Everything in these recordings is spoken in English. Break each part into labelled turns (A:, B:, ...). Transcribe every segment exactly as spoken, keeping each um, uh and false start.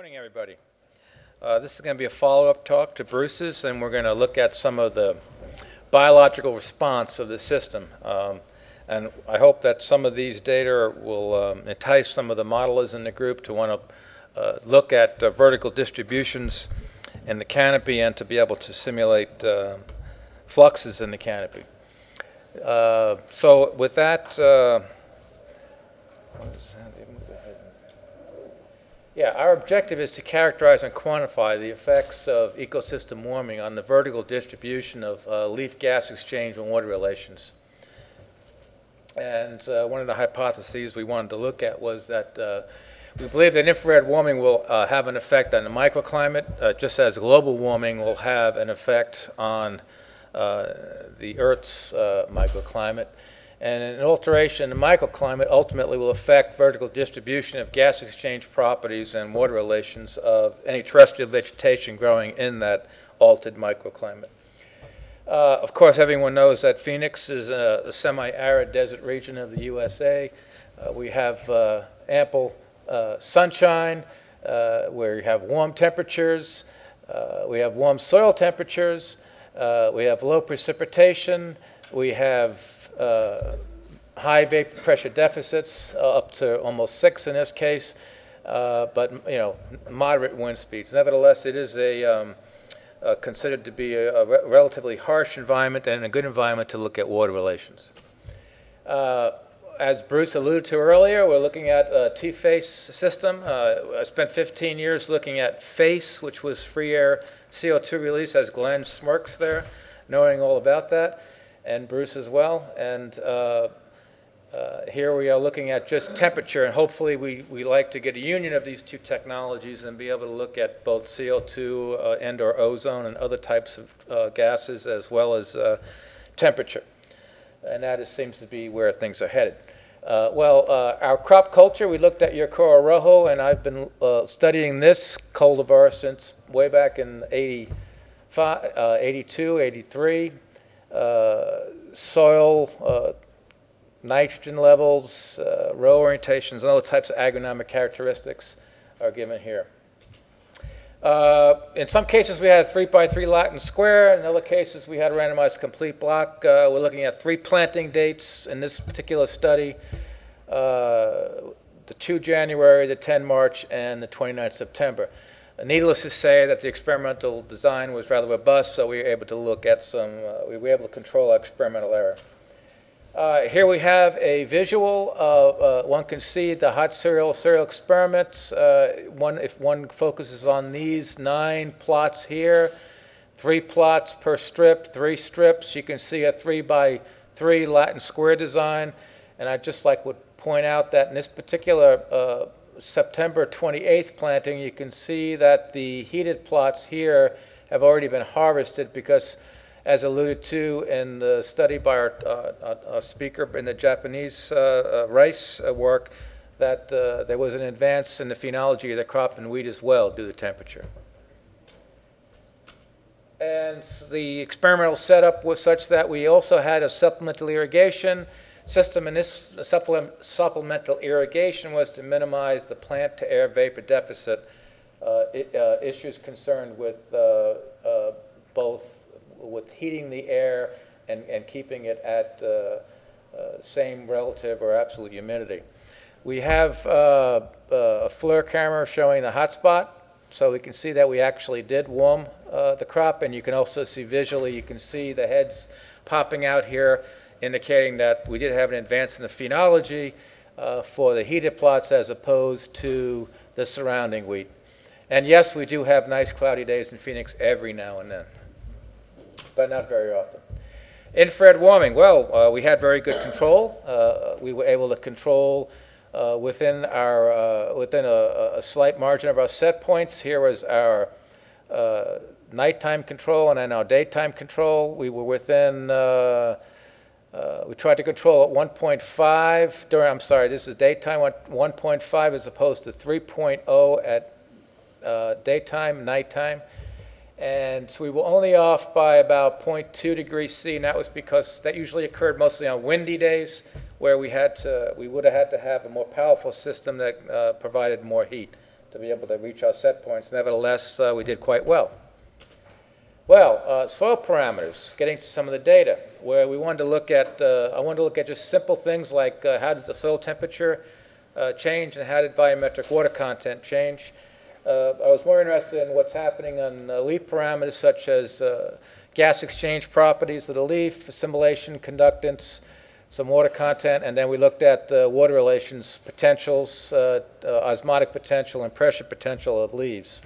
A: Morning, everybody. Uh, this is going to be a follow-up talk to Bruce's, and we're going to look at some of the biological response of the system. Um, and I hope that some of these data will um, entice some of the modelers in the group to want to uh, look at uh, vertical distributions in the canopy and to be able to simulate uh, fluxes in the canopy. Uh, so with that, uh, Yeah, our objective is to characterize and quantify the effects of ecosystem warming on the vertical distribution of uh, leaf gas exchange and water relations. And uh, one of the hypotheses we wanted to look at was that uh, we believe that infrared warming will uh, have an effect on the microclimate, uh, just as global warming will have an effect on uh, the Earth's uh, microclimate. And an alteration in the microclimate ultimately will affect vertical distribution of gas exchange properties and water relations of any terrestrial vegetation growing in that altered microclimate. Uh, of course, everyone knows that Phoenix is a, a semi-arid desert region of the U S A. Uh, we have uh, ample uh, sunshine, uh, where you have warm temperatures. Uh, we have warm soil temperatures. Uh, we have low precipitation. We have Uh, high vapor pressure deficits, uh, up to almost six in this case, uh, but you know, moderate wind speeds. Nevertheless, it is a um, uh, considered to be a, a re relatively harsh environment and a good environment to look at water relations. Uh, as Bruce alluded to earlier, we're looking at a T-FACE system. Uh, I spent fifteen years looking at FACE, which was free air C O two release, as Glenn smirks there, knowing all about that, and Bruce as well. And uh, uh, here we are looking at just temperature, and hopefully we, we like to get a union of these two technologies and be able to look at both C O two uh, and or ozone and other types of uh, gases, as well as uh, temperature. And that is, seems to be where things are headed. Uh, well, uh, our crop culture, we looked at Yacara rojo, and I've been uh, studying this cultivar since way back in eighty-five, uh, eighty-two, eighty-three. Uh, soil, uh, nitrogen levels, uh, row orientations, and other types of agronomic characteristics are given here. Uh, in some cases, we had a three by three Latin square. In other cases, we had a randomized complete block. Uh, we're looking at three planting dates in this particular study, uh, the two January, the ten March, and the twenty-ninth September. Needless to say that the experimental design was rather robust, so we were able to look at some, uh, we were able to control our experimental error. Uh, here we have a visual of, uh, one can see the hot serial serial experiments. Uh, one, if one focuses on these nine plots here, three plots per strip, three strips, you can see a three by three Latin square design. And I'd just like to point out that in this particular uh, September twenty-eighth planting, you can see that the heated plots here have already been harvested because, as alluded to in the study by our, uh, our speaker in the Japanese uh, uh, rice uh, work, that uh, there was an advance in the phenology of the crop and wheat as well due to temperature. And the experimental setup was such that we also had a supplemental irrigation system, and this supplement, supplemental irrigation was to minimize the plant-to-air vapor deficit uh, it, uh, issues concerned with uh, uh, both with heating the air and, and keeping it at uh, uh, same relative or absolute humidity. We have uh, a FLIR camera showing the hot spot, so we can see that we actually did warm uh, the crop, and you can also see visually, you can see the heads popping out here, indicating that we did have an advance in the phenology uh, for the heated plots as opposed to the surrounding wheat. And yes, we do have nice cloudy days in Phoenix every now and then, but not very often. Infrared warming, well, uh, we had very good control. Uh, we were able to control uh, within our uh, within a, a slight margin of our set points. Here was our uh, nighttime control and then our daytime control. We were within uh, Uh, we tried to control at one point five during, I'm sorry, this is daytime, one point five as opposed to three point oh at uh, daytime, nighttime. And so we were only off by about zero point two degrees C, and that was because that usually occurred mostly on windy days where we had to, we would have had to have a more powerful system that uh, provided more heat. to be able to reach our set points. Nevertheless, uh, we did quite well. Well, uh, soil parameters, getting to some of the data, where we wanted to look at, uh, I wanted to look at just simple things like uh, how does the soil temperature uh, change and how did volumetric water content change. Uh, I was more interested in what's happening on uh, leaf parameters such as uh, gas exchange properties of the leaf, assimilation, conductance, some water content, and then we looked at uh, water relations, potentials, uh, uh, osmotic potential, and pressure potential of leaves.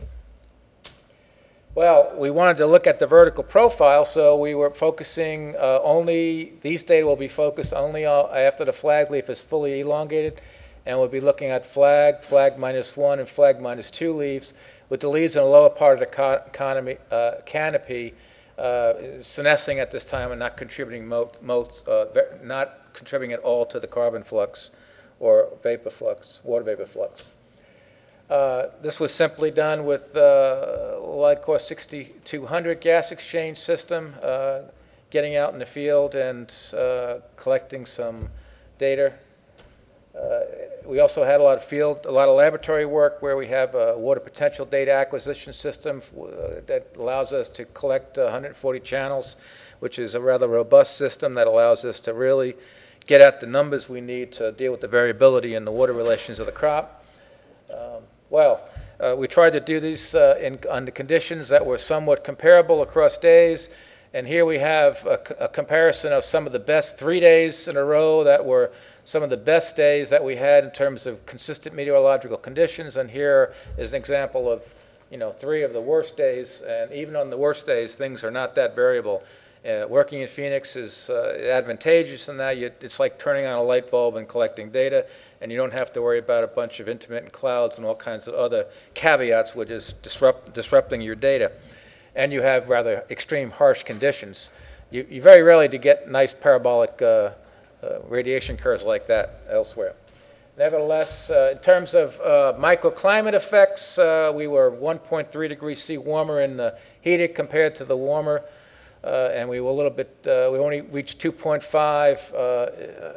A: Well, we wanted to look at the vertical profile, so we were focusing uh, only, these data will be focused only uh, after the flag leaf is fully elongated, and we'll be looking at flag, flag minus one, and flag minus two leaves, with the leaves in the lower part of the co economy, uh, canopy uh, senescing at this time and not contributing, mo mo uh, not contributing at all to the carbon flux or vapor flux, water vapor flux. Uh, this was simply done with uh, LIDECOR sixty-two hundred gas exchange system, uh, getting out in the field and uh, collecting some data. Uh, we also had a lot of field, a lot of laboratory work where we have a water potential data acquisition system uh, that allows us to collect uh, one hundred forty channels, which is a rather robust system that allows us to really get at the numbers we need to deal with the variability in the water relations of the crop. Um, Well, uh, we tried to do these uh, in, under conditions that were somewhat comparable across days. And here we have a, a comparison of some of the best three days in a row that were some of the best days that we had in terms of consistent meteorological conditions. And here is an example of, you know, three of the worst days. And even on the worst days, things are not that variable. Uh, working in Phoenix is uh, advantageous in that you, it's like turning on a light bulb and collecting data, and you don't have to worry about a bunch of intermittent clouds and all kinds of other caveats which is disrupt, disrupting your data. And you have rather extreme harsh conditions. You, you very rarely do get nice parabolic uh, uh, radiation curves like that elsewhere. Nevertheless, uh, in terms of uh, microclimate effects, uh, we were one point three degrees C warmer in the heated compared to the warmer. Uh, and we were a little bit, uh, we only reached two point five uh, uh,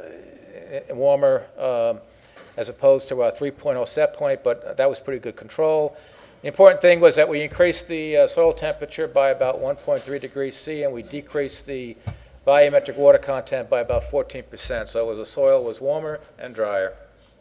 A: warmer um, as opposed to our three point oh set point, but that was pretty good control. The important thing was that we increased the uh, soil temperature by about one point three degrees C, and we decreased the volumetric water content by about fourteen percent. So it was, the soil was warmer and drier.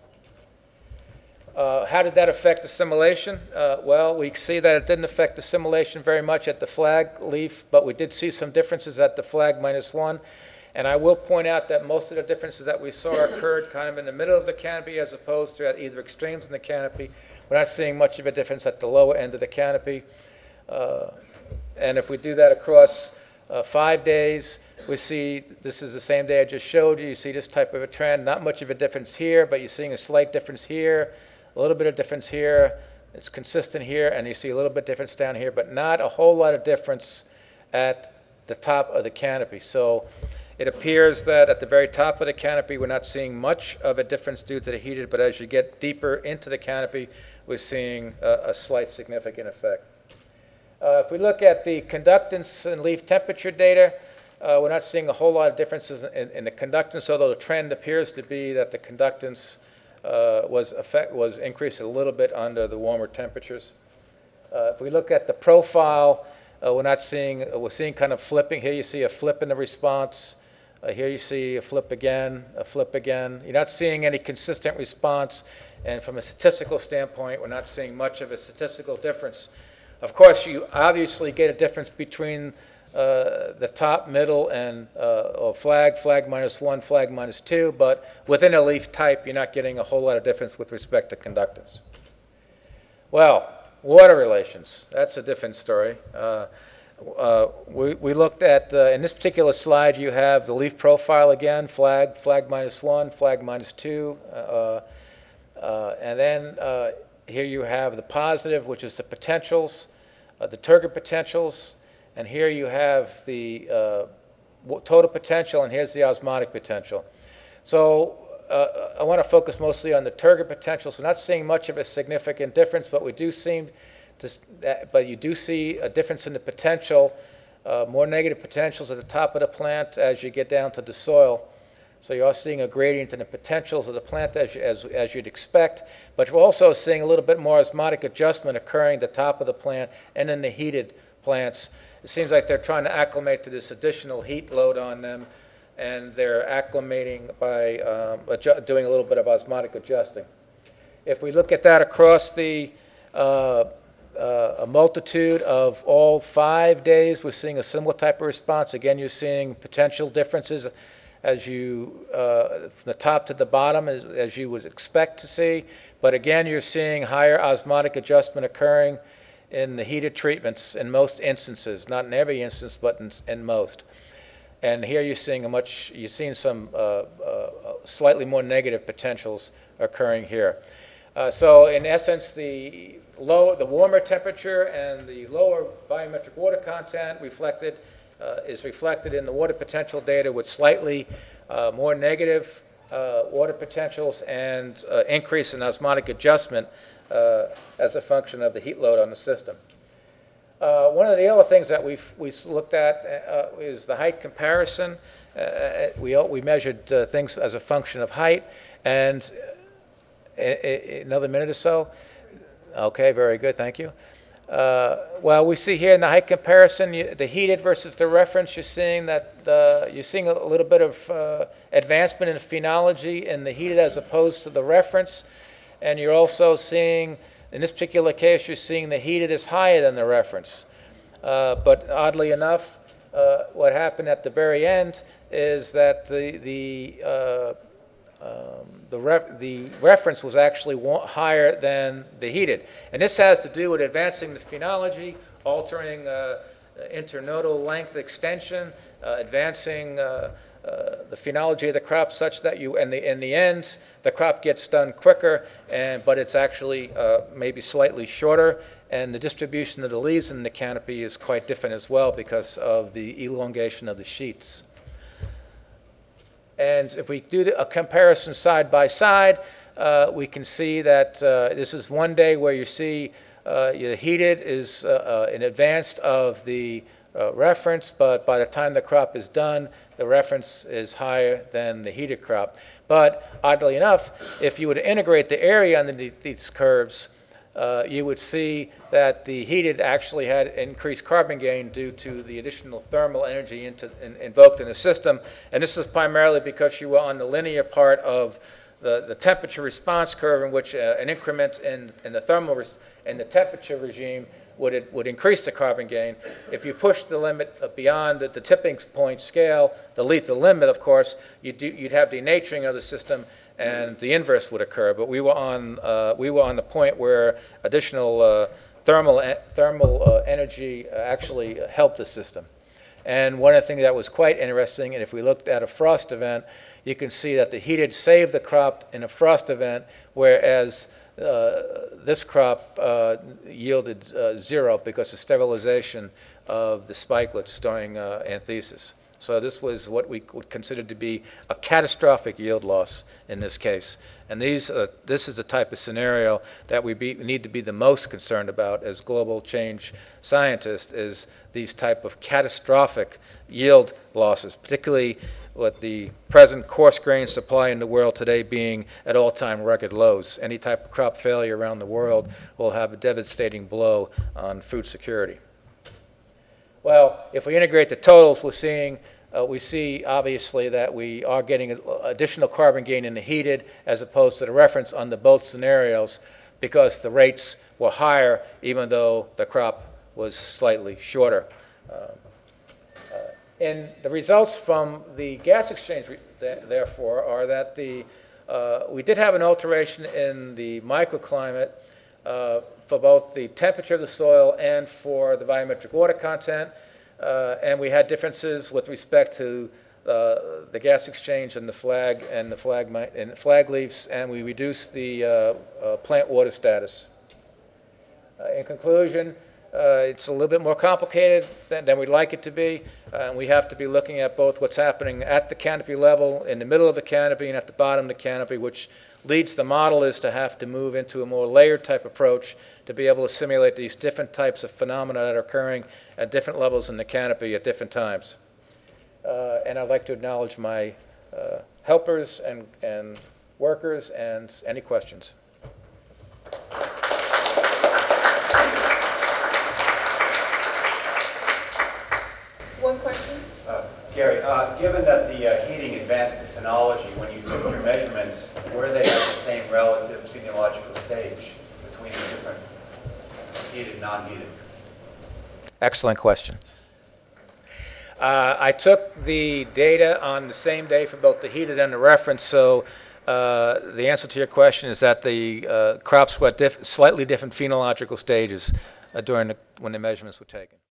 A: Uh, how did that affect assimilation? Uh, well, we see that it didn't affect assimilation very much at the flag leaf, but we did see some differences at the flag minus one. And I will point out that most of the differences that we saw occurred kind of in the middle of the canopy as opposed to at either extremes in the canopy. We're not seeing much of a difference at the lower end of the canopy. Uh, and if we do that across uh, five days, we see, this is the same day I just showed you, you see this type of a trend. Not much of a difference here, but you're seeing a slight difference here. A little bit of difference here, it's consistent here, and you see a little bit difference down here, but not a whole lot of difference at the top of the canopy. So it appears that at the very top of the canopy, we're not seeing much of a difference due to the heated, but as you get deeper into the canopy, we're seeing a, a slight significant effect. Uh, if we look at the conductance and leaf temperature data, uh, we're not seeing a whole lot of differences in, in the conductance, although the trend appears to be that the conductance Uh, was effect was increased a little bit under the warmer temperatures. Uh, if we look at the profile, uh, we're not seeing uh, we're seeing kind of flipping. Here you see a flip in the response. Uh, here you see a flip again, a flip again. You're not seeing any consistent response, and from a statistical standpoint, we're not seeing much of a statistical difference. Of course, you obviously get a difference between Uh, the top, middle, and uh, or flag, flag minus one, flag minus two, but within a leaf type, you're not getting a whole lot of difference with respect to conductance. Well, water relations, that's a different story. Uh, uh, we, we looked at, uh, in this particular slide, you have the leaf profile again, flag, flag minus one, flag minus two, uh, uh, and then uh, here you have the positive, which is the potentials, uh, the turgid potentials. And here you have the uh, total potential, and here's the osmotic potential. So uh, I want to focus mostly on the turgid potentials. We're not seeing much of a significant difference, but we do seem to, but you do see a difference in the potential, uh, more negative potentials at the top of the plant as you get down to the soil. So you are seeing a gradient in the potentials of the plant as, you, as, as you'd expect, but you're also seeing a little bit more osmotic adjustment occurring at the top of the plant and in the heated plants. It seems like they're trying to acclimate to this additional heat load on them, and they're acclimating by um, adju- doing a little bit of osmotic adjusting. If we look at that across the uh, uh, a multitude of all five days, we're seeing a similar type of response. Again, you're seeing potential differences as you, uh, from the top to the bottom, as, as you would expect to see. But again, you're seeing higher osmotic adjustment occurring in the heated treatments in most instances, not in every instance, but in, in most. And here you're seeing a much, you're seeing some uh, uh, slightly more negative potentials occurring here. Uh, so in essence, the low, the warmer temperature and the lower volumetric water content reflected uh, is reflected in the water potential data with slightly uh, more negative uh, water potentials and uh, increase in osmotic adjustment uh, as a function of the heat load on the system. Uh, one of the other things that we've we looked at uh, is the height comparison. Uh, we we measured uh, things as a function of height, and uh, another minute or so. Okay, very good, thank you. Uh, well, we see here in the height comparison, you, the heated versus the reference. You're seeing that the, you're seeing a little bit of uh, advancement in phenology in the heated as opposed to the reference, and you're also seeing. In this particular case, you're seeing the heated is higher than the reference. Uh, but oddly enough, uh, what happened at the very end is that the the uh, um, the, ref the reference was actually higher than the heated. And this has to do with advancing the phenology, altering uh, internodal length extension, uh, advancing uh, Uh, the phenology of the crop such that you, in the in the end, the crop gets done quicker, and but it's actually uh, maybe slightly shorter, and the distribution of the leaves in the canopy is quite different as well because of the elongation of the sheets. And if we do the, a comparison side by side, uh, we can see that uh, this is one day where you see uh, the heated is uh, uh, in advance of the Uh, reference, but by the time the crop is done, the reference is higher than the heated crop. But oddly enough, if you were to integrate the area underneath these curves, uh, you would see that the heated actually had increased carbon gain due to the additional thermal energy into, in, invoked in the system. And this is primarily because you were on the linear part of the, the temperature response curve, in which uh, an increment in, in the thermal res- in the temperature regime would it would increase the carbon gain. If you push the limit beyond the, the tipping point scale, the lethal limit, of course, you'd, do, you'd have denaturing of the system, and the inverse would occur. But we were on uh, we were on the point where additional uh, thermal thermal uh, energy actually helped the system. And one of the things that was quite interesting, and if we looked at a frost event, you can see that the heated saved the crop in a frost event, whereas Uh, this crop uh, yielded uh, zero because of sterilization of the spikelets during uh, anthesis. So this was what we would consider to be a catastrophic yield loss in this case. And these, uh, this is the type of scenario that we be, need to be the most concerned about as global change scientists, is these type of catastrophic yield losses, particularly with the present coarse grain supply in the world today being at all-time record lows. Any type of crop failure around the world will have a devastating blow on food security. Well, if we integrate the totals, we're seeing, uh, we see obviously that we are getting additional carbon gain in the heated as opposed to the reference on the both scenarios, because the rates were higher even though the crop was slightly shorter. Uh, And the results from the gas exchange, th- therefore, are that the uh, we did have an alteration in the microclimate uh, for both the temperature of the soil and for the volumetric water content, uh, and we had differences with respect to uh, the gas exchange and the flag and the flag mi- and flag leaves, and we reduced the uh, uh, plant water status. Uh, in conclusion, Uh, it's a little bit more complicated than, than we'd like it to be. Uh, we have to be looking at both what's happening at the canopy level, in the middle of the canopy, and at the bottom of the canopy, which leads the model is to have to move into a more layered type approach to be able to simulate these different types of phenomena that are occurring at different levels in the canopy at different times. Uh, and I'd like to acknowledge my uh, helpers and, and workers, and any questions.
B: One question?
C: Uh, Gary, uh, given that the uh, heating advanced the phenology, when you took your measurements, were they at the same relative phenological stage between the different heated and non-heated?
A: Excellent question. Uh, I took the data on the same day for both the heated and the reference, so uh, the answer to your question is that the uh, crops were at diff slightly different phenological stages uh, during the, when the measurements were taken.